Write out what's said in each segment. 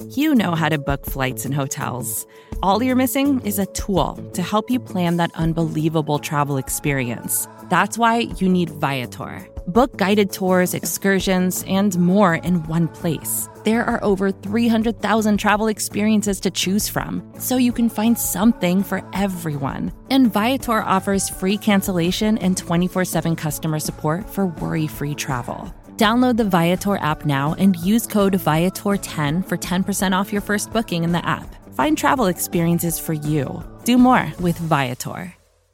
You know how to book flights and hotels. All you're missing is a tool to help you plan that unbelievable travel experience. That's why you need Viator. Book guided tours, excursions, and more in one place. There are over 300,000 travel experiences to choose from, so you can find something for everyone. And Viator offers free cancellation and 24/7 customer support for worry-free travel. Download the Viator app now and use code Viator10 for 10% off your first booking in the app. Find travel experiences for you. Do more with Viator.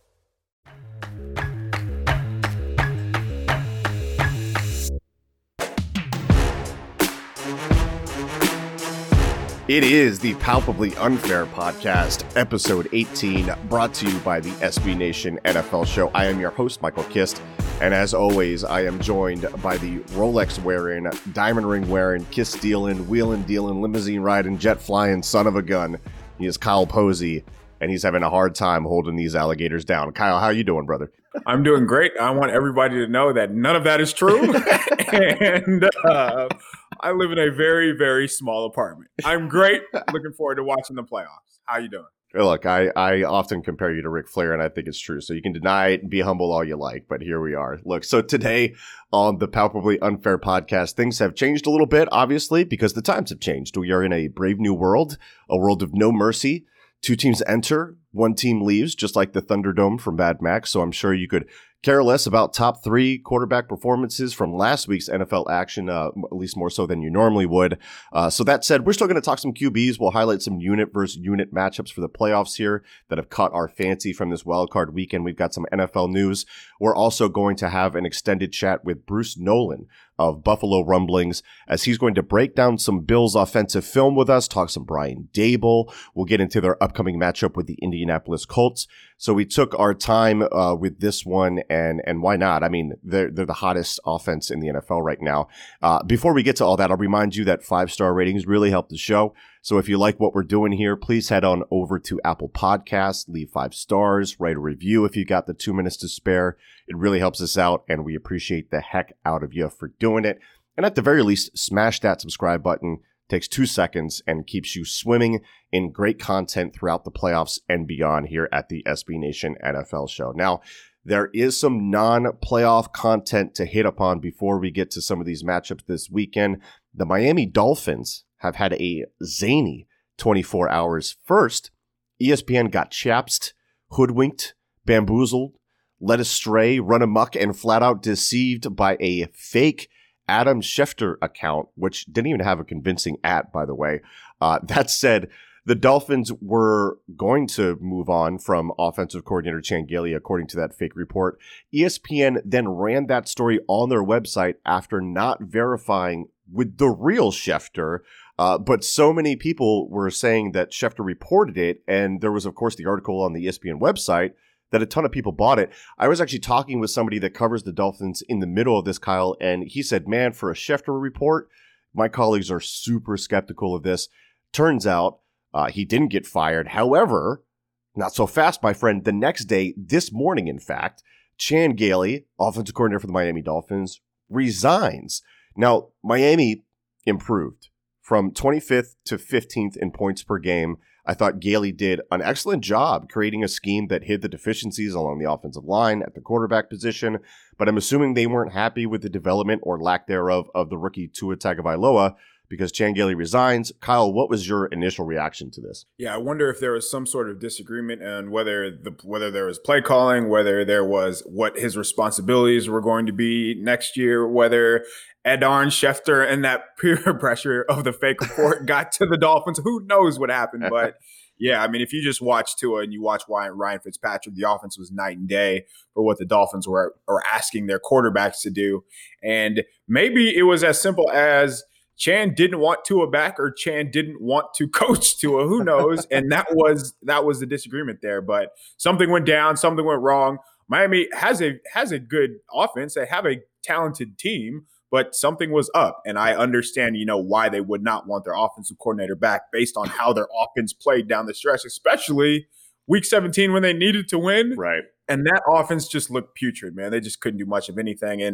It is the Palpably Unfair Podcast, episode 18, brought to you by the SB Nation NFL Show. I am your host, Michael Kist, and as always, I am joined by the Rolex-wearing, diamond ring-wearing, kiss-stealing, wheeling-dealing, limousine-riding, jet-flying son of a gun. He is Kyle Posey, and he's having a hard time holding these alligators down. Kyle, how you doing, brother? I'm doing great. I want everybody to know that none of that is true, and I live in a very, very small apartment. I'm great. Looking forward to watching the playoffs. How you doing? Look, I often compare you to Ric Flair, and I think it's true. So you can deny it and be humble all you like, but here we are. Look, so today on the Palpably Unfair Podcast, things have changed a little bit, obviously, because the times have changed. We are in a brave new world, a world of no mercy. 2 teams enter, 1 team leaves, just like the Thunderdome from Mad Max. So I'm sure you could care less about top 3 quarterback performances from last week's NFL action, at least more so than you normally would. So that said, we're still going to talk some QBs. We'll highlight some unit versus unit matchups for the playoffs here that have caught our fancy from this wildcard weekend. We've got some NFL news. We're also going to have an extended chat with Bruce Nolan of Buffalo Rumblings, as he's going to break down some Bills offensive film with us, talk some Brian Daboll. We'll get into their upcoming matchup with the Indianapolis Colts. So we took our time with this one, and why not? I mean, they're the hottest offense in the NFL right now. Before we get to all that, I'll remind you that 5-star ratings really help the show. So if you like what we're doing here, please head on over to Apple Podcasts, leave 5 stars, write a review if you got the 2 minutes to spare. It really helps us out, and we appreciate the heck out of you for doing it. And at the very least, smash that subscribe button. Takes 2 seconds and keeps you swimming in great content throughout the playoffs and beyond here at the SB Nation NFL Show. Now, there is some non-playoff content to hit upon before we get to some of these matchups this weekend. The Miami Dolphins have had a zany 24 hours. First, ESPN got chapsed, hoodwinked, bamboozled, led astray, run amok, and flat out deceived by a fake Adam Schefter account, which didn't even have a convincing @ by the way. That said, the Dolphins were going to move on from offensive coordinator Chan Gailey, according to that fake report. ESPN then ran that story on their website after not verifying with the real Schefter. But so many people were saying that Schefter reported it, and there was, of course, the article on the ESPN website that a ton of people bought it. I was actually talking with somebody that covers the Dolphins in the middle of this, Kyle, and he said, man, for a Schefter report, my colleagues are super skeptical of this. Turns out he didn't get fired. However, not so fast, my friend. The next day, this morning, in fact, Chan Gailey, offensive coordinator for the Miami Dolphins, resigns. Now, Miami improved from 25th to 15th in points per game. I thought Gailey did an excellent job creating a scheme that hid the deficiencies along the offensive line at the quarterback position, but I'm assuming they weren't happy with the development or lack thereof of the rookie Tua Tagovailoa because Chan Gailey resigns. Kyle, what was your initial reaction to this? Yeah, I wonder if there was some sort of disagreement on whether there was play calling, whether there was what his responsibilities were going to be next year, whether Adorn Schefter and that peer pressure of the fake report got to the Dolphins. Who knows what happened? But yeah, I mean, if you just watch Tua and you watch Ryan Fitzpatrick, the offense was night and day for what the Dolphins were asking their quarterbacks to do. And maybe it was as simple as Chan didn't want Tua back or Chan didn't want to coach Tua. Who knows? And that was the disagreement there. But something went down, something went wrong. Miami has a good offense. They have a talented team, but something was up. And I understand, why they would not want their offensive coordinator back based on how their offense played down the stretch, especially week 17 when they needed to win. Right. And that offense just looked putrid, man. They just couldn't do much of anything. And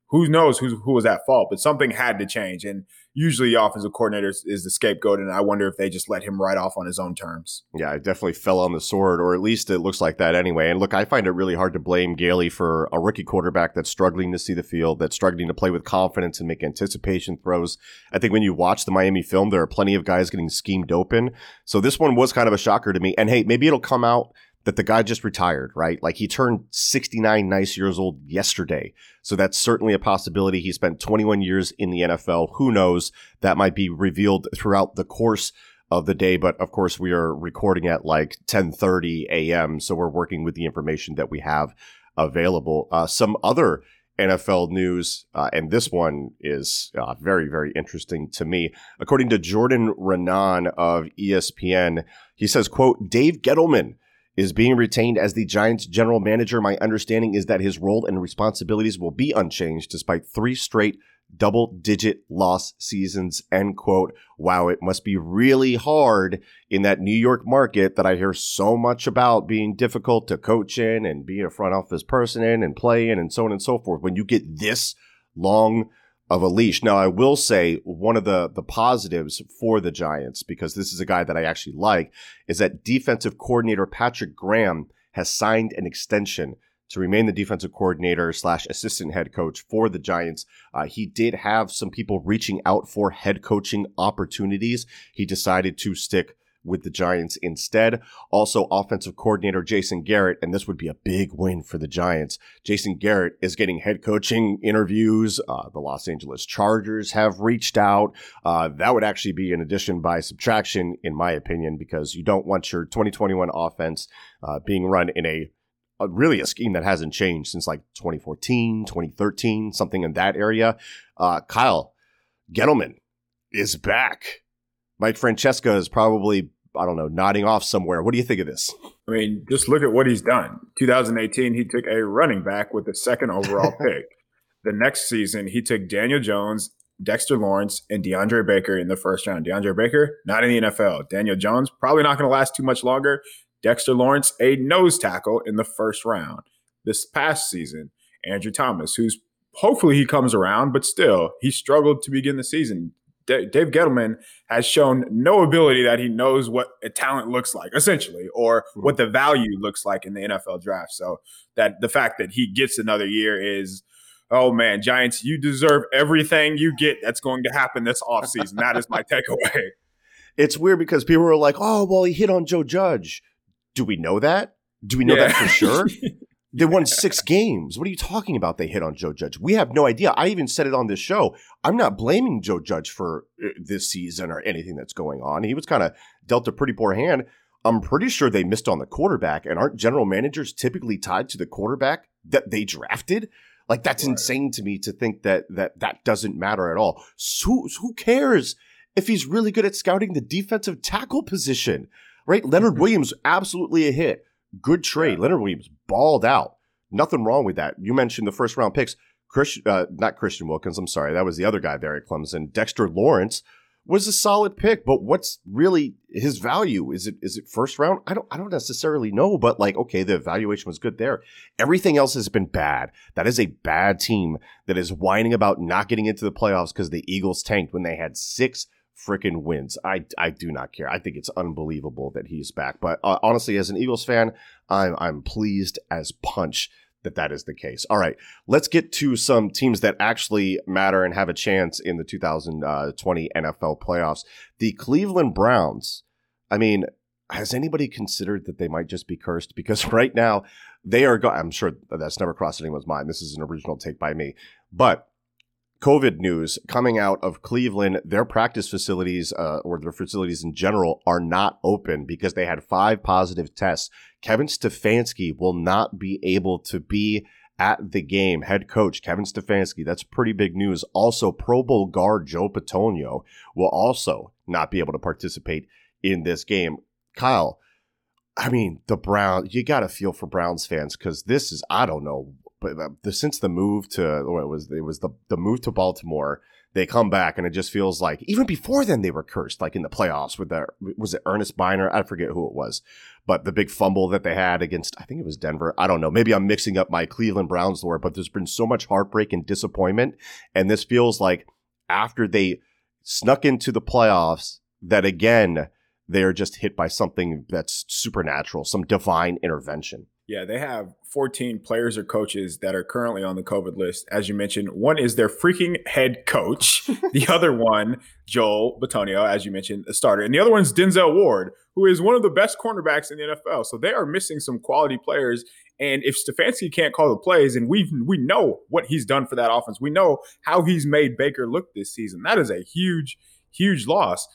who knows who was at fault, but something had to change. And usually the offensive coordinator is the scapegoat, and I wonder if they just let him ride off on his own terms. Yeah, it definitely fell on the sword, or at least it looks like that anyway. And look, I find it really hard to blame Gailey for a rookie quarterback that's struggling to see the field, that's struggling to play with confidence and make anticipation throws. I think when you watch the Miami film, there are plenty of guys getting schemed open. So this one was kind of a shocker to me. And hey, maybe it'll come out that the guy just retired, right? Like he turned 69 nice years old yesterday. So that's certainly a possibility. He spent 21 years in the NFL. Who knows? That might be revealed throughout the course of the day. But of course, we are recording at like 10:30 a.m. So we're working with the information that we have available. Some other NFL news, and this one is very, very interesting to me. According to Jordan Raanan of ESPN, he says, quote, Dave Gettleman is being retained as the Giants general manager. My understanding is that his role and responsibilities will be unchanged despite 3 straight double-digit loss seasons, end quote. Wow, it must be really hard in that New York market that I hear so much about being difficult to coach in and be a front office person in and play in and so on and so forth when you get this long of a leash. Now, I will say one of the positives for the Giants, because this is a guy that I actually like, is that defensive coordinator Patrick Graham has signed an extension to remain the defensive coordinator / assistant head coach for the Giants. He did have some people reaching out for head coaching opportunities. He decided to stick with the Giants instead. Also, offensive coordinator Jason Garrett, and this would be a big win for the Giants. Jason Garrett is getting head coaching interviews. The Los Angeles Chargers have reached out. That would actually be an addition by subtraction, in my opinion, because you don't want your 2021 offense being run in a scheme that hasn't changed since like 2014, 2013, something in that area. Kyle, Gettleman is back. Mike Francesca is probably, I don't know, nodding off somewhere. What do you think of this? I mean, just look at what he's done. 2018, he took a running back with the 2nd overall pick. The next season, he took Daniel Jones, Dexter Lawrence, and DeAndre Baker in the 1st round. DeAndre Baker, not in the NFL. Daniel Jones, probably not going to last too much longer. Dexter Lawrence, a nose tackle in the 1st round. This past season, Andrew Thomas, who's hopefully he comes around, but still, he struggled to begin the season. Dave Gettleman has shown no ability that he knows what a talent looks like, essentially, or what the value looks like in the NFL draft. So that the fact that he gets another year is, oh man, Giants, you deserve everything you get that's going to happen this offseason. That is my takeaway. It's weird because people were like, oh, well, he hit on Joe Judge. Do we know that? Do we know that for sure? They won 6 games. What are you talking about? They hit on Joe Judge. We have no idea. I even said it on this show. I'm not blaming Joe Judge for this season or anything that's going on. He was kind of dealt a pretty poor hand. I'm pretty sure they missed on the quarterback. And aren't general managers typically tied to the quarterback that they drafted? Like, that's insane to me to think that doesn't matter at all. So who cares if he's really good at scouting the defensive tackle position, right? Leonard Williams, absolutely a hit. Good trade. Yeah. Leonard Williams balled out. Nothing wrong with that. You mentioned the 1st round picks. Not Christian Wilkins. I'm sorry. That was the other guy there at Clemson. Dexter Lawrence was a solid pick, but what's really his value? Is it 1st round? I don't necessarily know, but like, okay, the evaluation was good there. Everything else has been bad. That is a bad team that is whining about not getting into the playoffs because the Eagles tanked when they had 6 freaking wins. I do not care. I think it's unbelievable that he's back. But honestly, as an Eagles fan, I'm pleased as punch that is the case. All right, let's get to some teams that actually matter and have a chance in the 2020 NFL playoffs. The Cleveland Browns. I mean, has anybody considered that they might just be cursed? Because right now they are I'm sure that's never crossed anyone's mind. This is an original take by me. But COVID news coming out of Cleveland, their practice facilities or their facilities in general are not open because they had 5 positive tests. Kevin Stefanski will not be able to be at the game. Head coach Kevin Stefanski, that's pretty big news. Also, Pro Bowl guard Joe Patonio will also not be able to participate in this game. Kyle, I mean, the Browns, you got to feel for Browns fans because this is, I don't know, but since the move to the move to Baltimore, they come back, and it just feels like even before then they were cursed, like in the playoffs with was it Ernest Biner? I forget who it was, but the big fumble that they had against, I think it was Denver. I don't know. Maybe I'm mixing up my Cleveland Browns lore, but there's been so much heartbreak and disappointment. And this feels like after they snuck into the playoffs, that again, they are just hit by something that's supernatural, some divine intervention. Yeah, they have 14 players or coaches that are currently on the COVID list. As you mentioned, one is their freaking head coach. The other one, Joel Bitonio, as you mentioned, a starter. And the other one's Denzel Ward, who is one of the best cornerbacks in the NFL. So they are missing some quality players. And if Stefanski can't call the plays, and we know what he's done for that offense, we know how he's made Baker look this season. That is a huge, huge loss.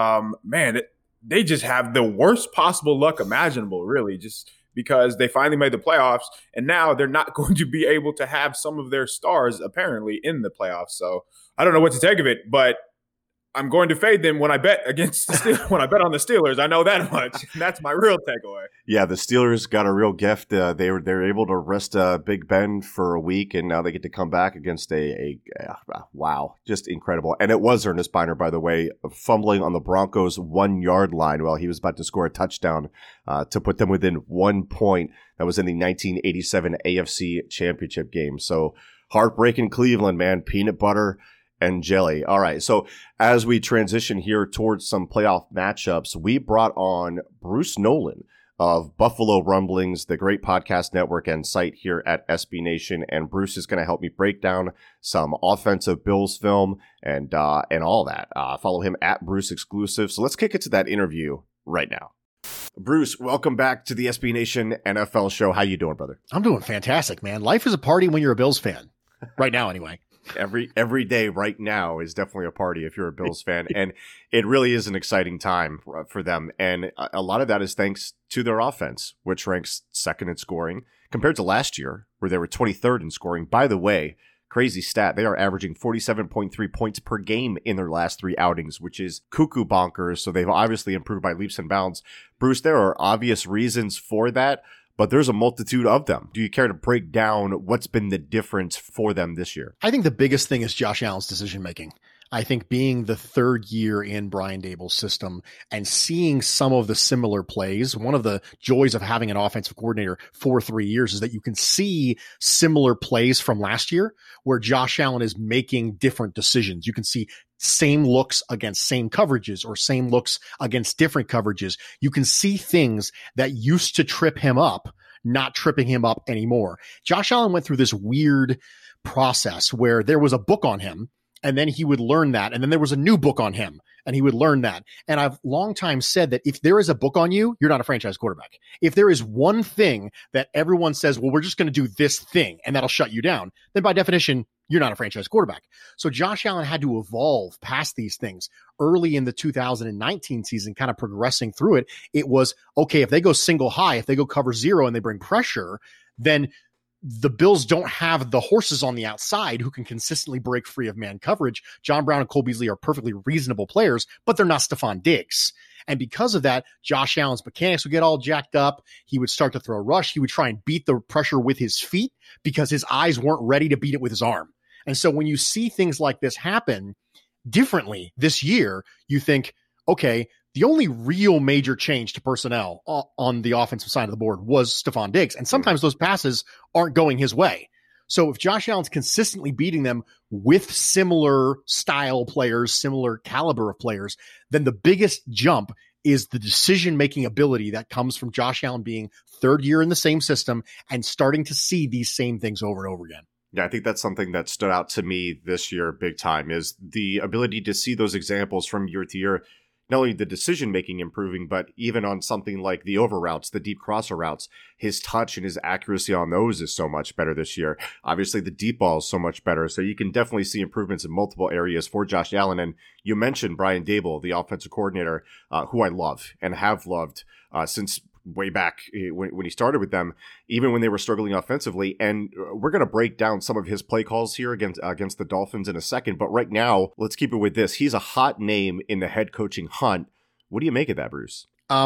They just have the worst possible luck imaginable, really, just because they finally made the playoffs, and now they're not going to be able to have some of their stars apparently in the playoffs. So I don't know what to take of it, but I'm going to fade them when I bet against the Steelers, when I bet on the Steelers. I know that much. And that's my real takeaway. Yeah, the Steelers got a real gift. They were able to rest Big Ben for a week, and now they get to come back against wow, just incredible. And it was Ernest Biner, by the way, fumbling on the Broncos 1 yard line while he was about to score a touchdown to put them within 1 point. That was in the 1987 AFC Championship game. So heartbreaking Cleveland, man, peanut butter and jelly. All right. So as we transition here towards some playoff matchups, we brought on Bruce Nolan of Buffalo Rumblings, the great podcast network and site here at SB Nation. And Bruce is going to help me break down some offensive Bills film and all that. Follow him at Bruce Exclusive. So let's kick it to that interview right now. Bruce, welcome back to the SB Nation NFL show. How you doing, brother? I'm doing fantastic, man. Life is a party when you're a Bills fan. Right now, anyway. Every day right now is definitely a party if you're a Bills fan, and it really is an exciting time for them. And a lot of that is thanks to their offense, which ranks second in scoring compared to last year, where they were 23rd in scoring. By the way, crazy stat, they are averaging 47.3 points per game in their last 3 outings, which is cuckoo bonkers. So they've obviously improved by leaps and bounds. Bruce, there are obvious reasons for that, but there's a multitude of them. Do you care to break down what's been the difference for them this year? I think the biggest thing is Josh Allen's decision-making. I think being the third year in Brian Daboll's system and seeing some of the similar plays, one of the joys of having an offensive coordinator for 3 years is that you can see similar plays from last year where Josh Allen is making different decisions. You can see same looks against same coverages or same looks against different coverages. You can see things that used to trip him up, not tripping him up anymore. Josh Allen went through this weird process where there was a book on him, and then he would learn that. And then there was a new book on him, and he would learn that. And I've long time said that if there is a book on you, you're not a franchise quarterback. If there is one thing that everyone says, well, we're just going to do this thing, and that'll shut you down, then by definition, you're not a franchise quarterback. So Josh Allen had to evolve past these things. Early in the 2019 season, kind of progressing through it, it was, okay, if they go single high, if they go cover zero and they bring pressure, then the Bills don't have the horses on the outside who can consistently break free of man coverage. John Brown and Cole Beasley are perfectly reasonable players, but they're not Stephon Diggs. And because of that, Josh Allen's mechanics would get all jacked up. He would start to throw a rush. He would try and beat the pressure with his feet because his eyes weren't ready to beat it with his arm. And so when you see things like this happen differently this year, you think, okay, the only real major change to personnel on the offensive side of the board was Stephon Diggs. And sometimes those passes aren't going his way. So if Josh Allen's consistently beating them with similar style players, similar caliber of players, then the biggest jump is the decision-making ability that comes from Josh Allen being third year in the same system and starting to see these same things over and over again. Yeah, I think that's something that stood out to me this year big time is the ability to see those examples from year to year. Not only the decision-making improving, but even on something like the over routes, the deep crosser routes, his touch and his accuracy on those is so much better this year. Obviously, the deep ball is so much better. So you can definitely see improvements in multiple areas for Josh Allen. And you mentioned Brian Daboll, the offensive coordinator, who I love and have loved since way back when he started with them, even when they were struggling offensively. And we're going to break down some of his play calls here against the Dolphins in a second. But right now, let's keep it with this. He's a hot name in the head coaching hunt. What do you make of that, Bruce?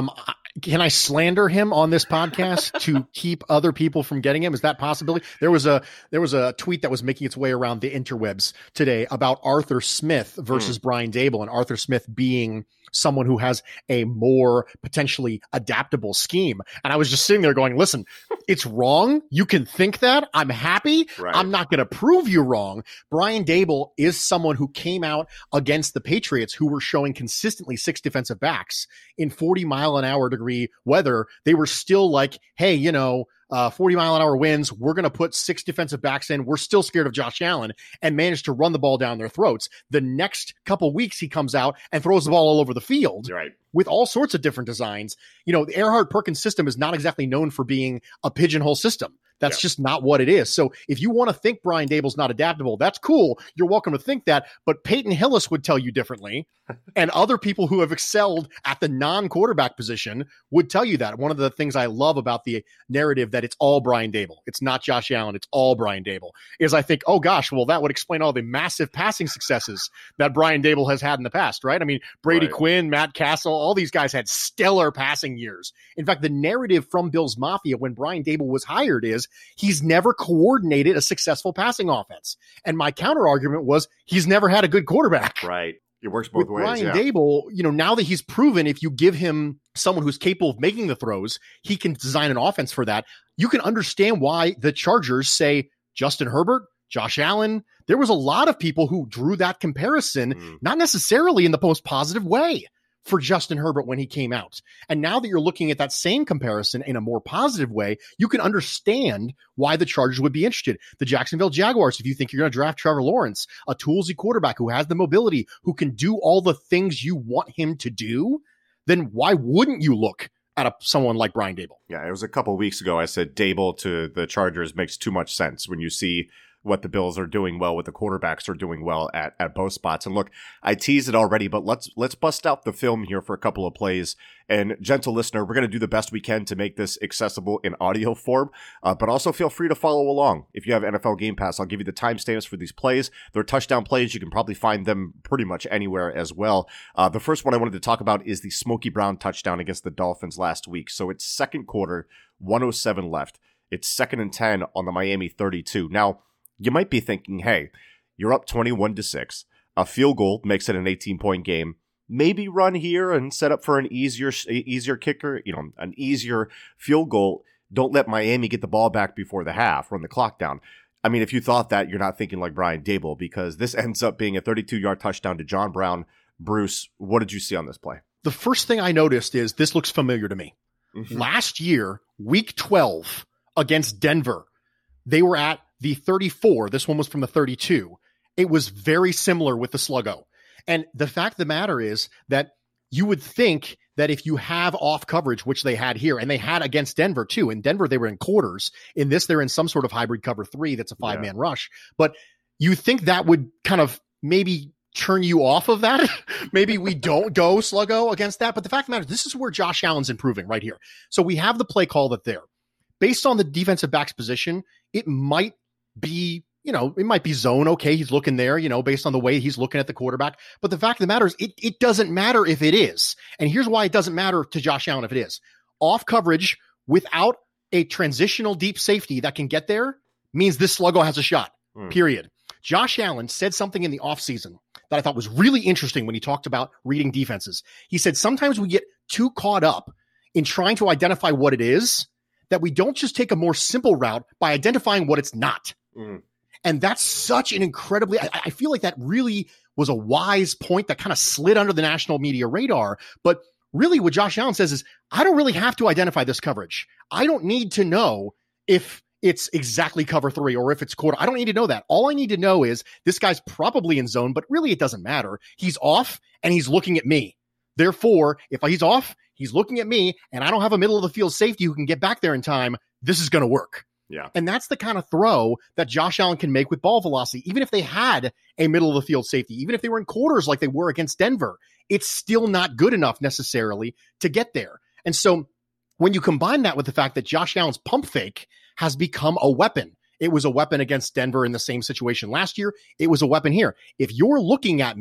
Can I slander him on this podcast to keep other people from getting him? Is that possibility? There was a tweet that was making its way around the interwebs today about Arthur Smith versus Brian Daboll, and Arthur Smith being someone who has a more potentially adaptable scheme. And I was just sitting there going, listen, it's wrong. You can think that. I'm happy. Right. I'm not going to prove you wrong. Brian Daboll is someone who came out against the Patriots, who were showing consistently 6 defensive backs in 40-mile-an-hour degree weather. They were still like, hey, 40-mile-an-hour winds. We're going to put 6 defensive backs in. We're still scared of Josh Allen, and managed to run the ball down their throats. The next couple weeks, he comes out and throws the ball all over the field with all sorts of different designs. The Erhardt-Perkins system is not exactly known for being a pigeonhole system. That's just not what it is. So if you want to think Brian Daboll's not adaptable, that's cool. You're welcome to think that. But Peyton Hillis would tell you differently. And other people who have excelled at the non-quarterback position would tell you that. One of the things I love about the narrative that it's all Brian Daboll, it's not Josh Allen, it's all Brian Daboll, is I think, oh gosh, well, that would explain all the massive passing successes that Brian Daboll has had in the past, right? I mean, Brady Quinn, Matt Castle, all these guys had stellar passing years. In fact, the narrative from Bills Mafia when Brian Daboll was hired is he's never coordinated a successful passing offense. And my counter argument was he's never had a good quarterback. Right. It works both ways. Brian Daboll, now that he's proven if you give him someone who's capable of making the throws, he can design an offense for that. You can understand why the Chargers say Justin Herbert, Josh Allen. There was a lot of people who drew that comparison, not necessarily in the most positive way for Justin Herbert when he came out. And now that you're looking at that same comparison in a more positive way, you can understand why the Chargers would be interested. The Jacksonville Jaguars, if you think you're going to draft Trevor Lawrence, a toolsy quarterback who has the mobility, who can do all the things you want him to do, then why wouldn't you look at someone like Brian Daboll? Yeah, it was a couple of weeks ago I said Daboll to the Chargers makes too much sense when you see what the Bills are doing well, what the quarterbacks are doing well at both spots. And look, I teased it already, but let's bust out the film here for a couple of plays. And gentle listener, we're going to do the best we can to make this accessible in audio form, but also feel free to follow along. If you have NFL Game Pass, I'll give you the timestamps for these plays. They're touchdown plays. You can probably find them pretty much anywhere as well. The first one I wanted to talk about is the Smokey Brown touchdown against the Dolphins last week. So it's second quarter, 1:07 left. It's 2nd and 10 on the Miami 32. Now, you might be thinking, hey, you're up 21-6. A field goal makes it an 18-point game. Maybe run here and set up for an easier kicker, an easier field goal. Don't let Miami get the ball back before the half, run the clock down. I mean, if you thought that, you're not thinking like Brian Daboll, because this ends up being a 32-yard touchdown to John Brown. Bruce, what did you see on this play? The first thing I noticed is this looks familiar to me. Last year, week 12 against Denver, they were at the 34. This one was from the 32. It was very similar with the Sluggo. And the fact of the matter is that you would think that if you have off coverage, which they had here, and they had against Denver too. In Denver, they were in quarters. In this, they're in some sort of hybrid cover 3 that's a 5-man rush. But you think that would kind of maybe turn you off of that. Maybe we don't go Sluggo against that. But the fact of the matter is, this is where Josh Allen's improving right here. So we have the play call that there. Based on the defensive back's position, it might be, it might be zone. Okay, he's looking there, based on the way he's looking at the quarterback. But the fact of the matter is, it doesn't matter if it is. And here's why it doesn't matter to Josh Allen if it is. Off coverage without a transitional deep safety that can get there means this Sluggo has a shot, period. Josh Allen said something in the offseason that I thought was really interesting when he talked about reading defenses. He said, sometimes we get too caught up in trying to identify what it is that we don't just take a more simple route by identifying what it's not. And that's such an incredibly, I feel like that really was a wise point that kind of slid under the national media radar. But really what Josh Allen says is, I don't really have to identify this coverage. I don't need to know if it's exactly cover 3 or if it's quarter. I don't need to know that. All I need to know is this guy's probably in zone, but really it doesn't matter. He's off and he's looking at me. Therefore, if he's off, he's looking at me and I don't have a middle of the field safety who can get back there in time, this is going to work. Yeah. And that's the kind of throw that Josh Allen can make with ball velocity. Even if they had a middle of the field safety, even if they were in quarters like they were against Denver, it's still not good enough necessarily to get there. And so when you combine that with the fact that Josh Allen's pump fake has become a weapon, it was a weapon against Denver in the same situation last year. It was a weapon here. If you're looking at me,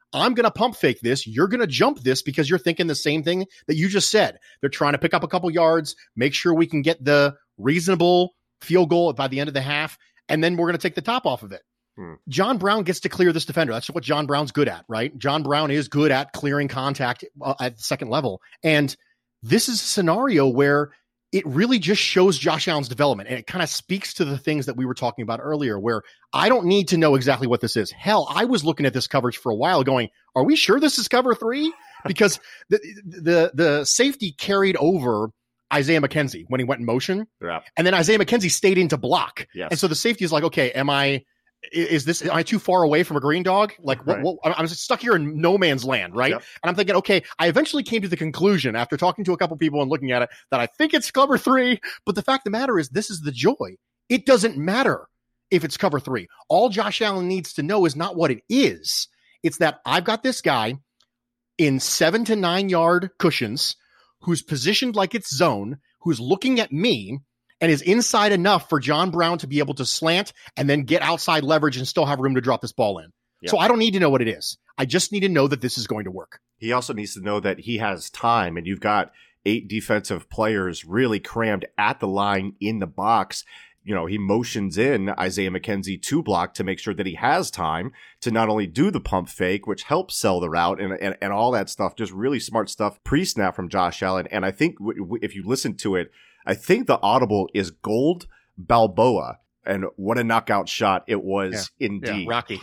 I'm going to pump fake this. You're going to jump this because you're thinking the same thing that you just said. They're trying to pick up a couple yards, make sure we can get the reasonable field goal by the end of the half, and then we're going to take the top off of it. John Brown gets to clear this defender. That's what John Brown's good at, right? John Brown is good at clearing contact at the second level. And this is a scenario where it really just shows Josh Allen's development. And it kind of speaks to the things that we were talking about earlier, where I don't need to know exactly what this is. Hell, I was looking at this coverage for a while going, are we sure this is cover 3? Because the safety carried over Isaiah McKenzie when he went in motion. Yeah. And then Isaiah McKenzie stayed in to block. Yes. And so the safety is like, okay, am I too far away from a green dog? Like, right. I'm stuck here in no man's land, right? Yep. And I'm thinking, okay, I eventually came to the conclusion after talking to a couple people and looking at it that I think it's cover 3. But the fact of the matter is, this is the joy. It doesn't matter if it's cover 3. All Josh Allen needs to know is not what it is. It's that I've got this guy in 7 to 9 yard cushions who's positioned like it's zone, who's looking at me, and is inside enough for John Brown to be able to slant and then get outside leverage and still have room to drop this ball in. Yep. So I don't need to know what it is. I just need to know that this is going to work. He also needs to know that he has time, and you've got 8 defensive players really crammed at the line in the box. You know, he motions in Isaiah McKenzie to block to make sure that he has time to not only do the pump fake, which helps sell the route and all that stuff, just really smart stuff pre-snap from Josh Allen. And I think if you listen to it, I think the audible is Gold Balboa, and what a knockout shot it was indeed. Yeah, Rocky.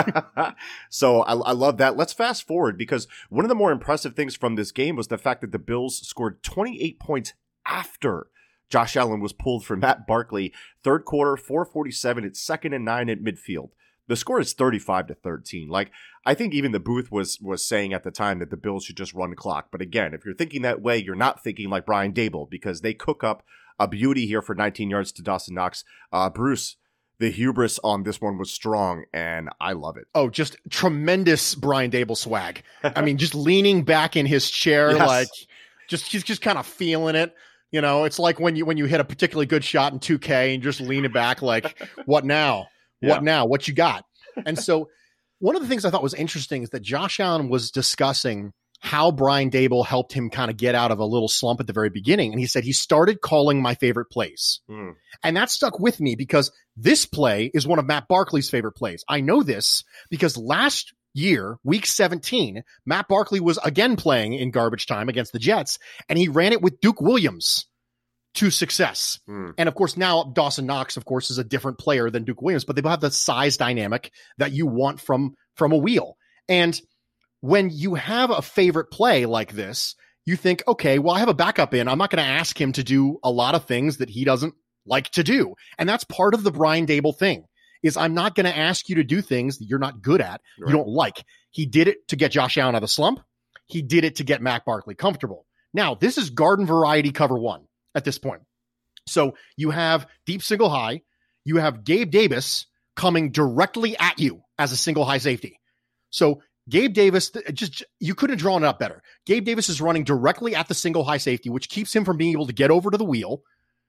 So I love that. Let's fast forward, because one of the more impressive things from this game was the fact that the Bills scored 28 points after Josh Allen was pulled for Matt Barkley. Third quarter, 4:47. It's 2nd and 9 at midfield. The score is 35-13. Like, I think even the booth was saying at the time that the Bills should just run the clock. But again, if you're thinking that way, you're not thinking like Brian Daboll, because they cook up a beauty here for 19 yards to Dawson Knox. Bruce, the hubris on this one was strong, and I love it. Oh, just tremendous Brian Daboll swag. I mean, just leaning back in his chair, yes. like he's just kind of feeling it. You know, it's like when you hit a particularly good shot in 2K and just lean it back like, what now? What now? What you got? And so one of the things I thought was interesting is that Josh Allen was discussing how Brian Daboll helped him kind of get out of a little slump at the very beginning. And he said he started calling my favorite plays. And that stuck with me because this play is one of Matt Barkley's favorite plays. I know this because last year, week 17, Matt Barkley was again playing in garbage time against the Jets, and he ran it with Duke Williams to success. And of course, now Dawson Knox, of course, is a different player than Duke Williams, but they both have the size dynamic that you want from a wheel. And when you have a favorite play like this, you think, okay, well, I have a backup in. I'm not going to ask him to do a lot of things that he doesn't like to do. And that's part of the Brian Daboll thing, is I'm not going to ask you to do things that you're not good at, you don't like. He did it to get Josh Allen out of the slump. He did it to get Matt Barkley comfortable. Now, this is garden variety cover 1 at this point. So you have deep single high. You have Gabe Davis coming directly at you as a single high safety. So Gabe Davis, you couldn't have drawn it up better. Gabe Davis is running directly at the single high safety, which keeps him from being able to get over to the wheel.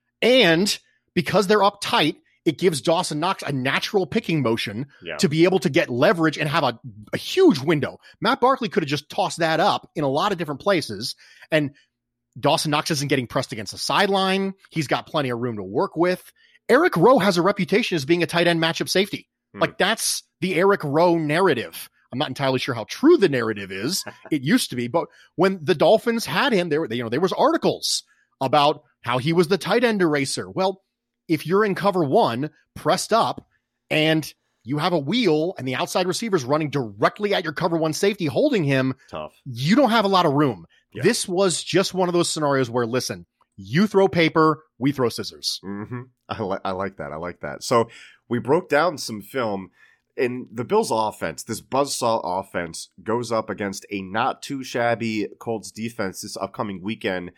And because they're up tight, it gives Dawson Knox a natural picking motion to be able to get leverage and have a huge window. Matt Barkley could have just tossed that up in a lot of different places. And Dawson Knox isn't getting pressed against the sideline. He's got plenty of room to work with. Eric Rowe has a reputation as being a tight end matchup safety. Like, that's the Eric Rowe narrative. I'm not entirely sure how true the narrative is. It used to be, but when the Dolphins had him, there was articles about how he was the tight end eraser. Well, if you're in cover 1, pressed up, and you have a wheel and the outside receivers running directly at your cover 1 safety holding him, tough. You don't have a lot of room. Yeah. This was just one of those scenarios where, listen, you throw paper, we throw scissors. I like that. I like that. So we broke down some film. In the Bills' offense, this buzzsaw offense goes up against a not too shabby Colts defense this upcoming weekend.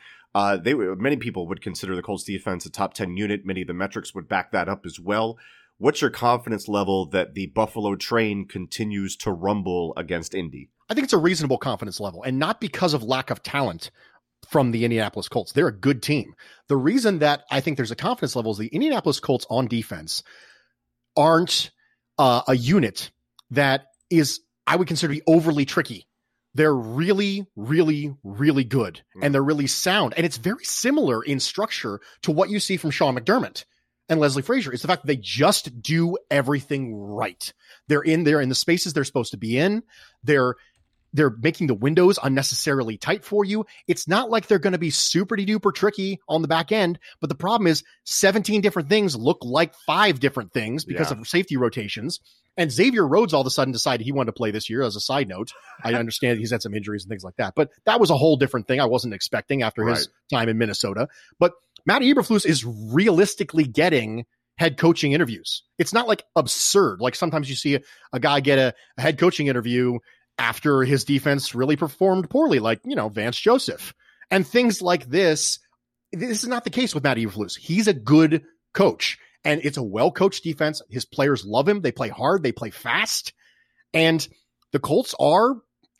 Many people would consider the Colts defense a top 10 unit. Many of the metrics would back that up as well. What's your confidence level that the Buffalo train continues to rumble against Indy? I think it's a reasonable confidence level, and not because of lack of talent from the Indianapolis Colts. They're a good team. The reason that I think there's a confidence level is the Indianapolis Colts on defense aren't a unit that is I would consider to be overly tricky. They're really, really, really good, and they're really sound. And it's very similar in structure to what you see from Sean McDermott and Leslie Frazier. It's the fact that they just do everything right. They're in there in the spaces they're supposed to be in. They're making the windows unnecessarily tight for you. It's not like they're going to be super duper tricky on the back end, but the problem is 17 different things look like 5 different things because of safety rotations. And Xavier Rhodes all of a sudden decided he wanted to play this year. As a side note, I understand he's had some injuries and things like that, but that was a whole different thing I wasn't expecting after his time in Minnesota. But Matt Eberflus is realistically getting head coaching interviews. It's not like absurd. Like sometimes you see a guy get a head coaching interview after his defense really performed poorly, like, Vance Joseph and things like this. This is not the case with Matt Eberflus. He's a good coach. And it's a well-coached defense. His players love him. They play hard. They play fast. And the Colts are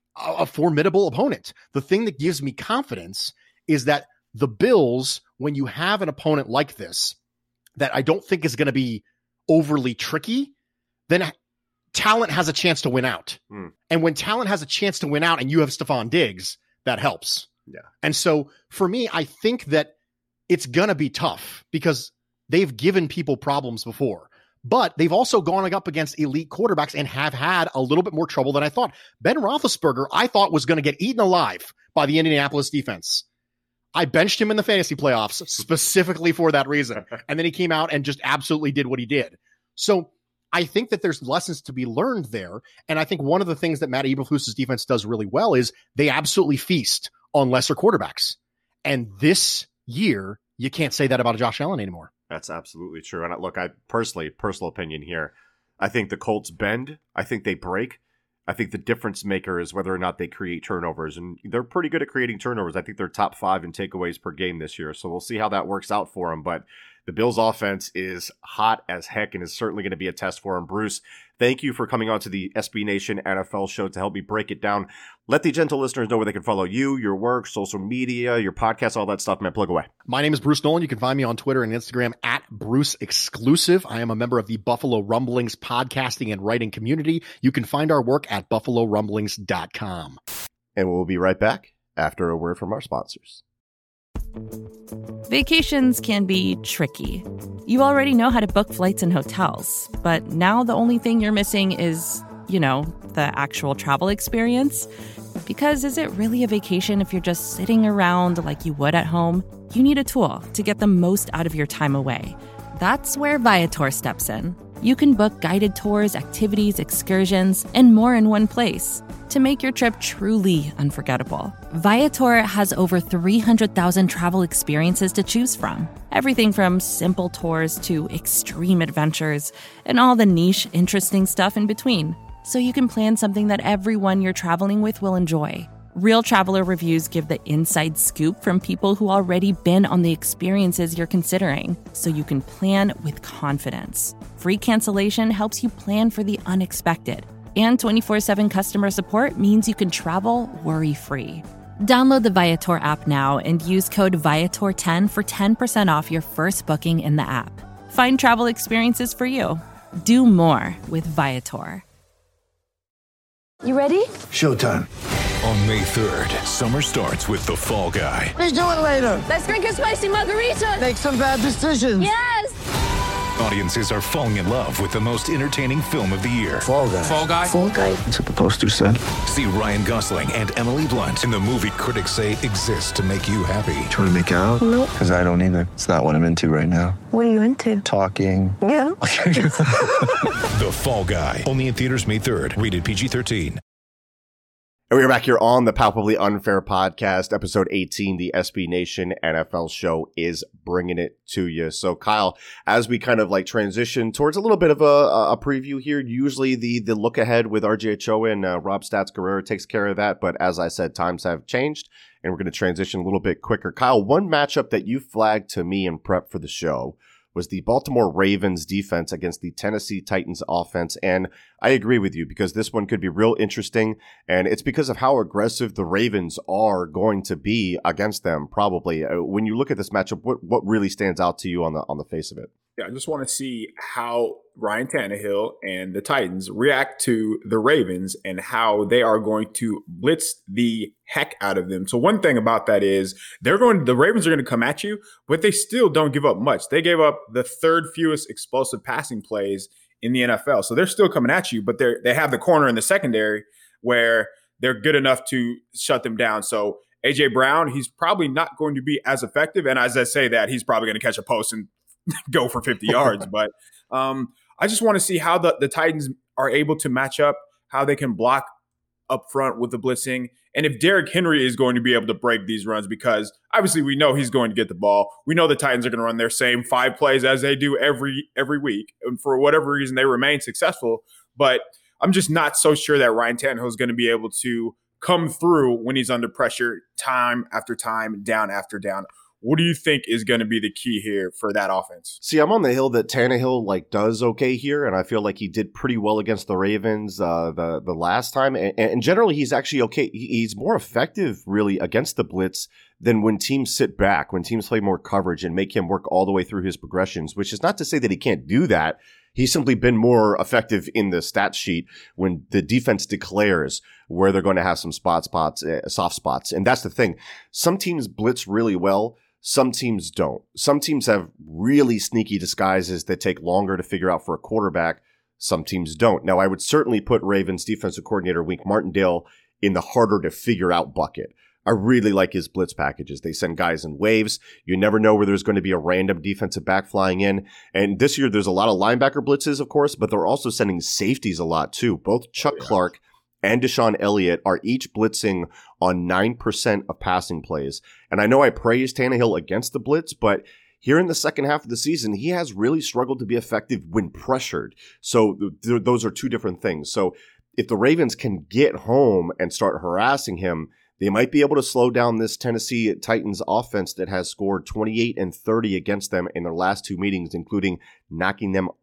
a formidable opponent. The thing that gives me confidence is that the Bills, when you have an opponent like this, that I don't think is going to be overly tricky, then talent has a chance to win out. And when talent has a chance to win out and you have Stephon Diggs, that helps. Yeah. And so for me, I think that it's going to be tough because they've given people problems before, but they've also gone up against elite quarterbacks and have had a little bit more trouble than I thought. Ben Roethlisberger, I thought, was going to get eaten alive by the Indianapolis defense. I benched him in the fantasy playoffs specifically for that reason. And then he came out and just absolutely did what he did. So I think that there's lessons to be learned there. And I think one of the things that Matt Eberflus's defense does really well is they absolutely feast on lesser quarterbacks. And this year, you can't say that about Josh Allen anymore. That's absolutely true. And look, personal opinion here, I think the Colts bend. I think they break. I think the difference maker is whether or not they create turnovers. And they're pretty good at creating turnovers. I think they're top 5 in takeaways per game this year. So we'll see how that works out for them. But the Bills offense is hot as heck and is certainly going to be a test for them. Bruce, thank you for coming on to the SB Nation NFL show to help me break it down. Let the gentle listeners know where they can follow you, your work, social media, your podcast, all that stuff. Man, plug away. My name is Bruce Nolan. You can find me on Twitter and Instagram at Bruce Exclusive. I am a member of the Buffalo Rumblings podcasting and writing community. You can find our work at buffalorumblings.com. And we'll be right back after a word from our sponsors. Vacations can be tricky. You already know how to book flights and hotels, but now the only thing you're missing is, the actual travel experience. Because is it really a vacation if you're just sitting around like you would at home? You need a tool to get the most out of your time away. That's where Viator steps in. You can book guided tours, activities, excursions, and more in one place to make your trip truly unforgettable. Viator has over 300,000 travel experiences to choose from. Everything from simple tours to extreme adventures and all the niche, interesting stuff in between. So you can plan something that everyone you're traveling with will enjoy. Real traveler reviews give the inside scoop from people who already been on the experiences you're considering, so you can plan with confidence. Free cancellation helps you plan for the unexpected. And 24/7 customer support means you can travel worry-free. Download the Viator app now and use code Viator10 for 10% off your first booking in the app. Find travel experiences for you. Do more with Viator. You ready? Showtime. On May 3rd, summer starts with The Fall Guy. Let's do it later. Let's drink a spicy margarita. Make some bad decisions. Yes! Audiences are falling in love with the most entertaining film of the year. Fall Guy. Fall Guy? Fall guy. That's what the poster said. See Ryan Gosling and Emily Blunt in the movie critics say exists to make you happy. Trying to make it out? Nope. Because I don't either. It's not what I'm into right now. What are you into? Talking. Yeah. The Fall Guy. Only in theaters May 3rd. Rated PG-13. And we are back here on the Palpably Unfair podcast, episode 18. The SB Nation NFL show is bringing it to you. So, Kyle, as we kind of transition towards a little bit of a preview here, usually the look ahead with RJ Ochoa and Rob Stats Guerrero takes care of that. But as I said, times have changed, and we're going to transition a little bit quicker. Kyle, one matchup that you flagged to me in prep for the show was the Baltimore Ravens defense against the Tennessee Titans offense. And I agree with you because this one could be real interesting. And it's because of how aggressive the Ravens are going to be against them, probably. When you look at this matchup, what really stands out to you on the face of it? Yeah, I just want to see how Ryan Tannehill and the Titans react to the Ravens and how they are going to blitz the heck out of them. So one thing about that is the Ravens are going to come at you, but they still don't give up much. They gave up the third fewest explosive passing plays in the NFL. So they're still coming at you, but they have the corner in the secondary where they're good enough to shut them down. So AJ Brown, he's probably not going to be as effective. And as I say that, he's probably going to catch a post and go for 50 yards. But I just want to see how the Titans are able to match up, how they can block up front with the blitzing, and if Derrick Henry is going to be able to break these runs, because obviously we know he's going to get the ball. We know the Titans are going to run their same 5 plays as they do every week. And for whatever reason, they remain successful. But I'm just not so sure that Ryan Tannehill is going to be able to come through when he's under pressure time after time, down after down. What do you think is going to be the key here for that offense? See, I'm on the hill that Tannehill does okay here, and I feel like he did pretty well against the Ravens the last time. And generally, he's actually okay. He's more effective, really, against the blitz than when teams sit back, when teams play more coverage and make him work all the way through his progressions, which is not to say that he can't do that. He's simply been more effective in the stat sheet when the defense declares where they're going to have some soft spots. And that's the thing. Some teams blitz really well. Some teams don't. Some teams have really sneaky disguises that take longer to figure out for a quarterback. Some teams don't. Now, I would certainly put Ravens defensive coordinator Wink Martindale in the harder to figure out bucket. I really like his blitz packages. They send guys in waves. You never know where there's going to be a random defensive back flying in. And this year, there's a lot of linebacker blitzes, of course, but they're also sending safeties a lot too. Both Chuck Clark and Deshaun Elliott are each blitzing on 9% of passing plays. And I know I praised Tannehill against the blitz, but here in the second half of the season, he has really struggled to be effective when pressured. So those are two different things. So if the Ravens can get home and start harassing him, they might be able to slow down this Tennessee Titans offense that has scored 28 and 30 against them in their last 2 meetings, including knocking them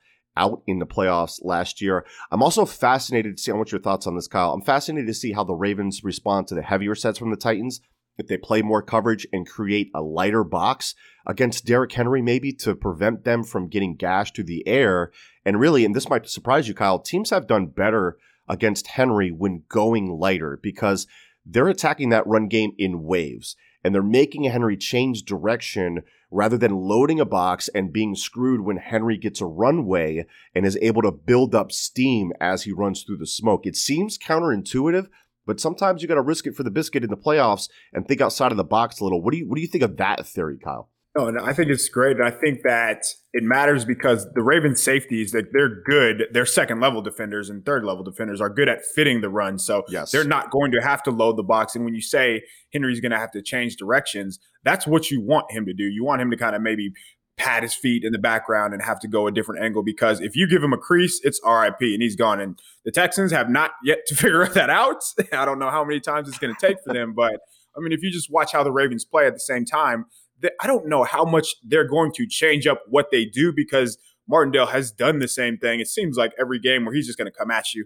out in the playoffs last year. I'm also fascinated to see, I want your thoughts on this, Kyle. I'm fascinated to see how the Ravens respond to the heavier sets from the Titans, if they play more coverage and create a lighter box against Derrick Henry, maybe to prevent them from getting gashed through the air. And really, and this might surprise you, Kyle, teams have done better against Henry when going lighter because they're attacking that run game in waves. And they're making Henry change direction rather than loading a box and being screwed when Henry gets a runway and is able to build up steam as he runs through the smoke. It seems counterintuitive, but sometimes you got to risk it for the biscuit in the playoffs and think outside of the box a little. What do you think of that theory, Kyle? No, and I think it's great. And I think that it matters because the Ravens safeties, that they're good. Their second level defenders and third level defenders are good at fitting the run. So they're not going to have to load the box. And when you say Henry's going to have to change directions, that's what you want him to do. You want him to kind of maybe pat his feet in the background and have to go a different angle, because if you give him a crease, it's RIP and he's gone. And the Texans have not yet to figure that out. I don't know how many times it's going to take for them. But I mean, if you just watch how the Ravens play at the same time, I don't know how much they're going to change up what they do, because Martindale has done the same thing. It seems like every game where he's just going to come at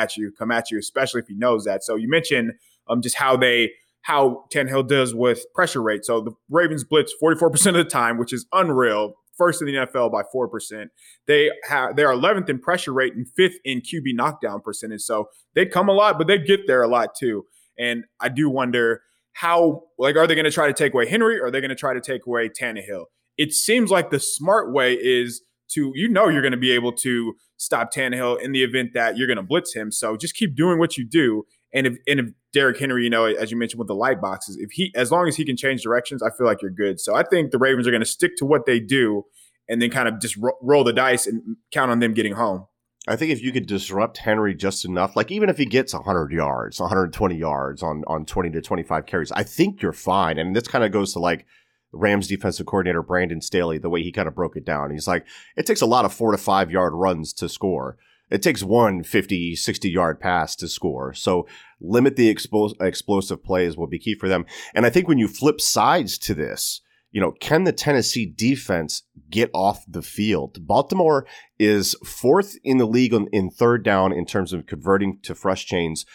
you, especially if he knows that. So you mentioned just how Tannehill does with pressure rate. So the Ravens blitz 44% of the time, which is unreal. First in the NFL by 4%. They're 11th in pressure rate and 5th in QB knockdown percentage. So they come a lot, but they get there a lot too. And I do wonder, how, are they going to try to take away Henry, or are they going to try to take away Tannehill? It seems like the smart way is to, you're going to be able to stop Tannehill in the event that you're going to blitz him. So just keep doing what you do. And if Derrick Henry, as you mentioned with the light boxes, as long as he can change directions, I feel like you're good. So I think the Ravens are going to stick to what they do and then kind of just roll the dice and count on them getting home. I think if you could disrupt Henry just enough, even if he gets 100 yards, 120 yards on 20 to 25 carries, I think you're fine. And this kind of goes to Rams defensive coordinator Brandon Staley, the way he kind of broke it down. He's like, it takes a lot of 4 to 5 yard runs to score. It takes one 50, 60-yard pass to score. So limit the explosive plays will be key for them. And I think when you flip sides to this, can the Tennessee defense get off the field? Baltimore is 4th in the league in third down in terms of converting to fresh chains,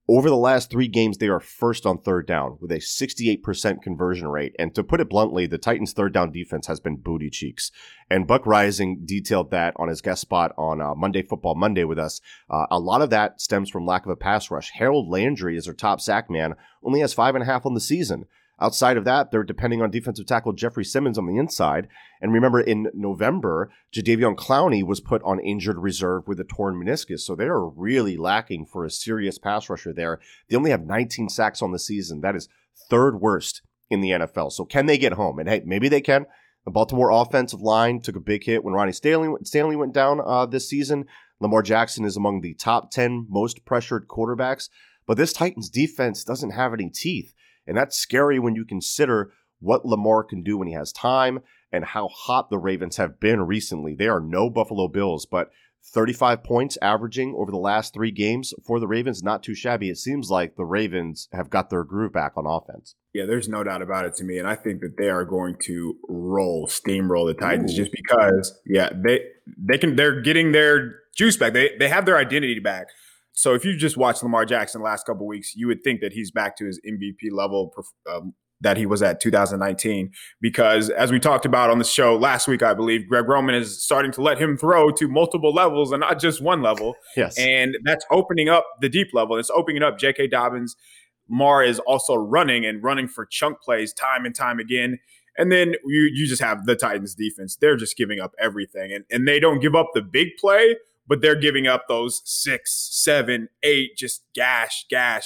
Over the last 3 games, they are first on third down with a 68% conversion rate. And to put it bluntly, the Titans' third down defense has been booty cheeks. And Buck Rising detailed that on his guest spot on Monday Football Monday with us. A lot of that stems from lack of a pass rush. Harold Landry is their top sack man, only has 5.5 on the season. Outside of that, they're depending on defensive tackle Jeffrey Simmons on the inside. And remember, in November, Jadeveon Clowney was put on injured reserve with a torn meniscus. So they are really lacking for a serious pass rusher there. They only have 19 sacks on the season. That is third worst in the NFL. So can they get home? And hey, maybe they can. The Baltimore offensive line took a big hit when Ronnie Stanley went down this season. Lamar Jackson is among the top 10 most pressured quarterbacks. But this Titans defense doesn't have any teeth. And that's scary when you consider what Lamar can do when he has time and how hot the Ravens have been recently. They are no Buffalo Bills, but 35 points averaging over the last 3 games for the Ravens, not too shabby. It seems like the Ravens have got their groove back on offense. Yeah, there's no doubt about it to me. And I think that they are going to steamroll the Titans just because, they're getting their juice back. They have their identity back. So if you just watch Lamar Jackson the last couple of weeks, you would think that he's back to his MVP level that he was at 2019. Because as we talked about on the show last week, I believe, Greg Roman is starting to let him throw to multiple levels and not just one level. Yes. And that's opening up the deep level. It's opening up J.K. Dobbins. Lamar is also running for chunk plays time and time again. And then you just have the Titans defense. They're just giving up everything. And they don't give up the big play, but they're giving up those 6, 7, 8, just gash.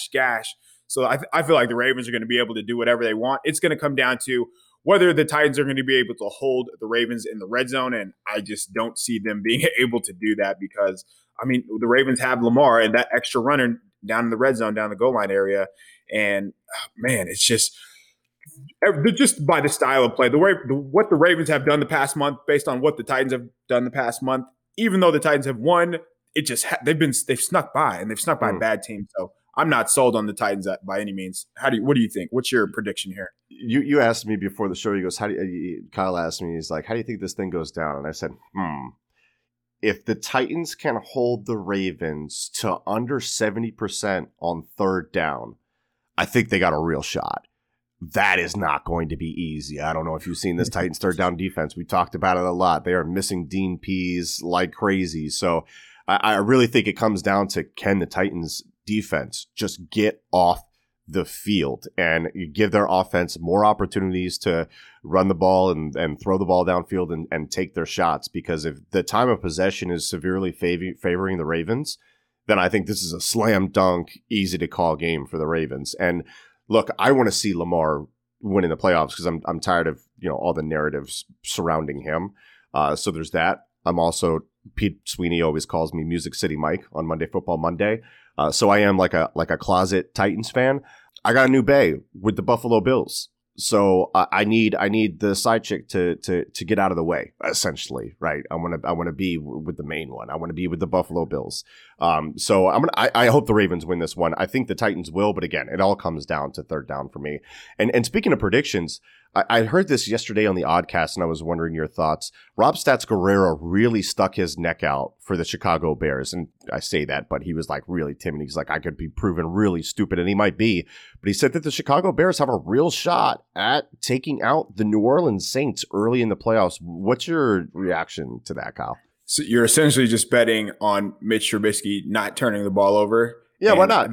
So I feel like the Ravens are going to be able to do whatever they want. It's going to come down to whether the Titans are going to be able to hold the Ravens in the red zone. And I just don't see them being able to do that because, I mean, the Ravens have Lamar and that extra runner down in the red zone, down the goal line area. And, man, it's just by the style of play, what the Ravens have done the past month based on what the Titans have done the past month, even though the Titans have won, it just they've snuck by and they've snuck by bad teams. So I'm not sold on the Titans by any means. What do you think? What's your prediction here? You asked me before the show. He goes, Kyle asked me, he's like, how do you think this thing goes down? And I said, if the Titans can hold the Ravens to under 70% on third down, I think they got a real shot. That is not going to be easy. I don't know if you've seen this Titans third down defense. We talked about it a lot. They are missing Dean Pease like crazy. So I really think it comes down to, can the Titans defense just get off the field and give their offense more opportunities to run the ball and throw the ball downfield and take their shots? Because if the time of possession is severely favoring the Ravens, then I think this is a slam dunk, easy to call game for the Ravens. And look, I want to see Lamar win in the playoffs because I'm tired of all the narratives surrounding him. So there's that. I'm also, Pete Sweeney always calls me Music City Mike on Monday Football Monday. So I am like a closet Titans fan. I got a new bae with the Buffalo Bills. So I need the side chick to get out of the way, essentially, right? I want to be with the main one. I want to be with the Buffalo Bills. So I hope the Ravens win this one. I think the Titans will, but again, it all comes down to third down for me. And speaking of predictions, I heard this yesterday on the Oddcast, and I was wondering your thoughts. Rob Stats Guerrero really stuck his neck out for the Chicago Bears. And I say that, but he was like really timid. He's like, I could be proven really stupid, and he might be. But he said that the Chicago Bears have a real shot at taking out the New Orleans Saints early in the playoffs. What's your reaction to that, Kyle? So you're essentially just betting on Mitch Trubisky not turning the ball over. Yeah, why not?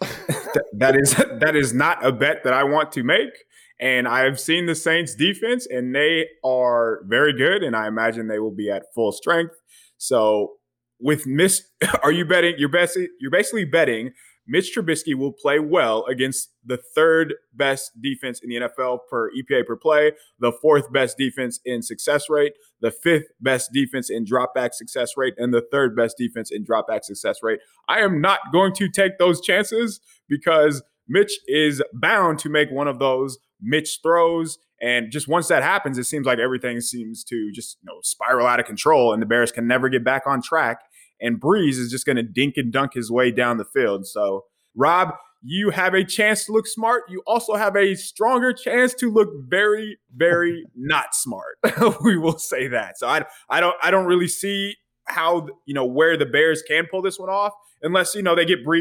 That is not a bet that I want to make. And I've seen the Saints defense, and they are very good, and I imagine they will be at full strength. So with are you betting? You're basically betting Mitch Trubisky will play well against the third best defense in the NFL per EPA per play, the fourth best defense in success rate, the fifth best defense in dropback success rate, and the third best defense in dropback success rate. I am not going to take those chances because Mitch is bound to make one of those Mitch throws. And just once that happens, it seems like everything seems to just spiral out of control, and the Bears can never get back on track. And Breeze is just going to dink and dunk his way down the field. So, Rob, you have a chance to look smart. You also have a stronger chance to look very, very not smart. We will say that. So I don't really see how, where the Bears can pull this one off unless, they get Breeze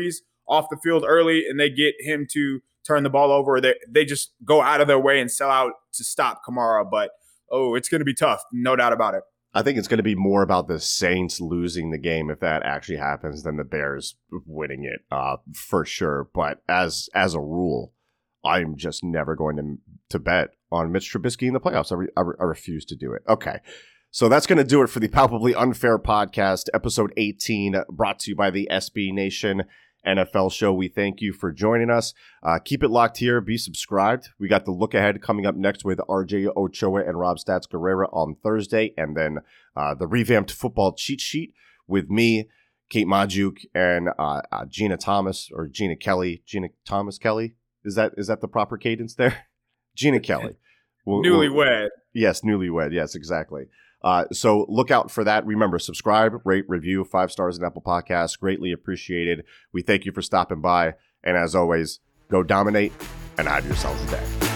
off the field early and they get him to turn the ball over, or they just go out of their way and sell out to stop Kamara. But, it's going to be tough. No doubt about it. I think it's going to be more about the Saints losing the game if that actually happens than the Bears winning it, for sure. But as a rule, I'm just never going to bet on Mitch Trubisky in the playoffs. I refuse to do it. Okay. So that's going to do it for the Palpably Unfair podcast, episode 18, brought to you by the SB Nation NFL show. We thank you for joining us. Keep it locked here. Be subscribed. We got the look ahead coming up next with RJ Ochoa and Rob Stats Guerrera on Thursday. And then the revamped football cheat sheet with me, Kate Majuk, and Gina Thomas, or Gina Kelly. Gina Thomas Kelly? Is that the proper cadence there? Gina Kelly. Newlywed. Yes, newlywed. Yes, exactly. So look out for that. Remember, subscribe, rate, review, 5 stars in Apple Podcasts. Greatly appreciated. We thank you for stopping by. And as always, go dominate and have yourselves a day.